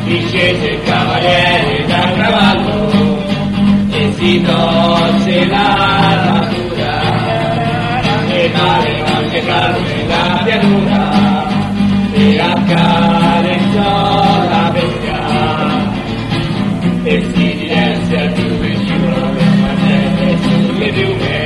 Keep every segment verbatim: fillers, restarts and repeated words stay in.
discese il cavaliere dal cavallo e si tolse l'armatura e male qualche carro nella pianura e accarezzò la bestia e si diresse al fiume scivolò le martelle sulle piume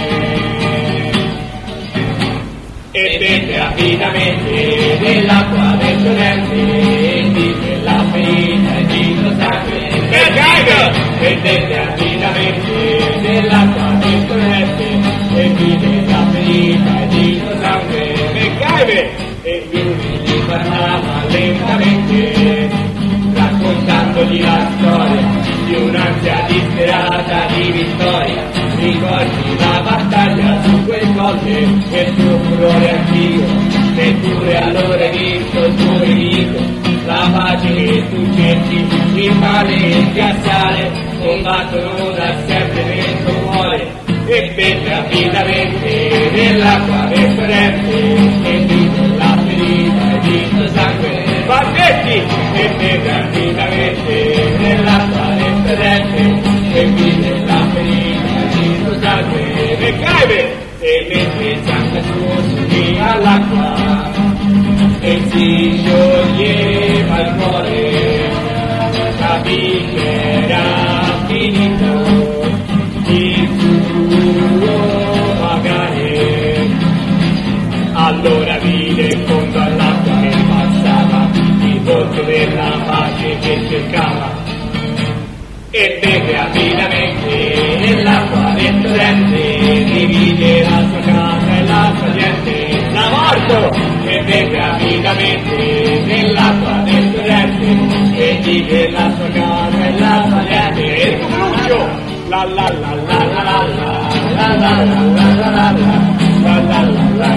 e beve rapidamente dell'acqua del torrente e dice la ferita e dice sangue e beve rapidamente dell'acqua del torrente e dice la ferita e dice sangue e lui gli parlava lentamente raccontandogli la storia di un'ansia disperata di vittoria. Ricordi la battaglia su quel colle e il tuo furore antico, neppure allora hai visto il tuo nemico. La pace che tu cerchi rimane il piazzale, combattono da sempre nel tuo cuore e beve rapidamente nell'acqua del torrente e vive la ferita e vive sangue. Barbetti e beve rapidamente nell'acqua del torrente e vive la ferita e vive sangue. E cave e mentre il sangue suo subiva all'acqua e si scioglieva il cuore, capì che era finito il suo magare. Allora vide in fondo all'acqua che passava il volto della pace che cercava e beve rapidamente nell'acqua del torrente, divide la sua casa e la sua gente. La morto e beve rapidamente nell'acqua del torrente e divide la sua casa e la sua gente. E il Cubruccio la la la la la la la la la la la la la la la la